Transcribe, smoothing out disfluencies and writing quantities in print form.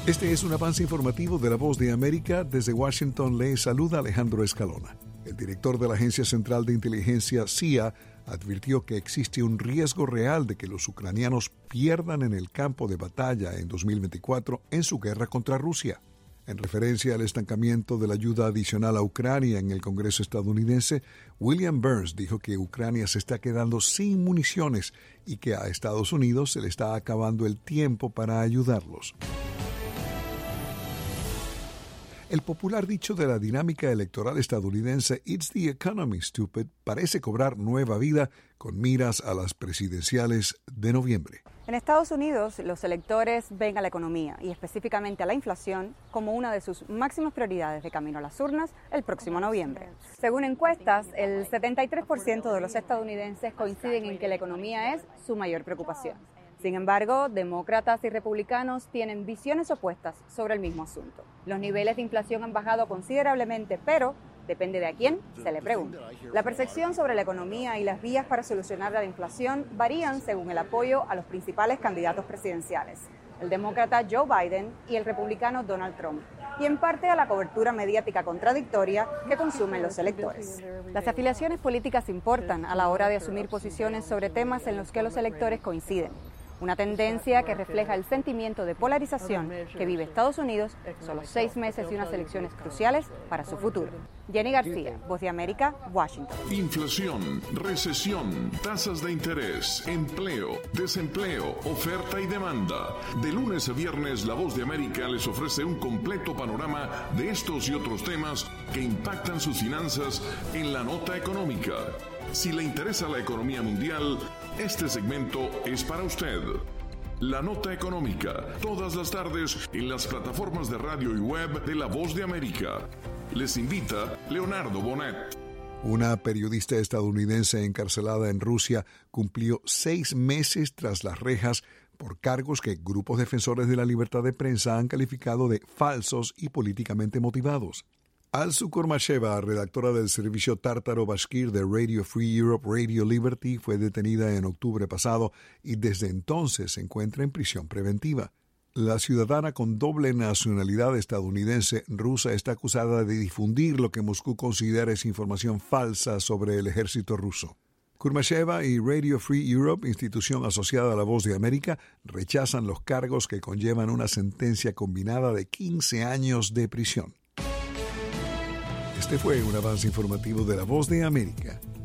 Este es un avance informativo de La Voz de América. Desde Washington le saluda Alejandro Escalona. El director de la Agencia Central de Inteligencia, CIA, advirtió que existe un riesgo real de que los ucranianos pierdan en el campo de batalla en 2024 en su guerra contra Rusia. En referencia al estancamiento de la ayuda adicional a Ucrania en el Congreso estadounidense, William Burns dijo que Ucrania se está quedando sin municiones y que a Estados Unidos se le está acabando el tiempo para ayudarlos. El popular dicho de la dinámica electoral estadounidense "It's the economy, stupid" parece cobrar nueva vida con miras a las presidenciales de noviembre. En Estados Unidos, los electores ven a la economía y específicamente a la inflación como una de sus máximas prioridades de camino a las urnas el próximo noviembre. Según encuestas, el 73% de los estadounidenses coinciden en que la economía es su mayor preocupación. Sin embargo, demócratas y republicanos tienen visiones opuestas sobre el mismo asunto. Los niveles de inflación han bajado considerablemente, pero depende de a quién se le pregunte. La percepción sobre la economía y las vías para solucionar la inflación varían según el apoyo a los principales candidatos presidenciales, el demócrata Joe Biden y el republicano Donald Trump, y en parte a la cobertura mediática contradictoria que consumen los electores. Las afiliaciones políticas importan a la hora de asumir posiciones sobre temas en los que los electores coinciden. Una tendencia que refleja el sentimiento de polarización que vive Estados Unidos solo 6 meses de unas elecciones cruciales para su futuro. Jenny García, Voz de América, Washington. Inflación, recesión, tasas de interés, empleo, desempleo, oferta y demanda. De lunes a viernes, La Voz de América les ofrece un completo panorama de estos y otros temas que impactan sus finanzas en la nota económica. Si le interesa la economía mundial, este segmento es para usted. La Nota Económica, todas las tardes en las plataformas de radio y web de La Voz de América. Les invita Leonardo Bonet. Una periodista estadounidense encarcelada en Rusia cumplió 6 meses tras las rejas por cargos que grupos defensores de la libertad de prensa han calificado de falsos y políticamente motivados. Alsu Kurmasheva, redactora del servicio tártaro bashkir de Radio Free Europe, Radio Liberty, fue detenida en octubre pasado y desde entonces se encuentra en prisión preventiva. La ciudadana con doble nacionalidad estadounidense rusa está acusada de difundir lo que Moscú considera es información falsa sobre el ejército ruso. Kurmasheva y Radio Free Europe, institución asociada a La Voz de América, rechazan los cargos que conllevan una sentencia combinada de 15 años de prisión. Este fue un avance informativo de La Voz de América.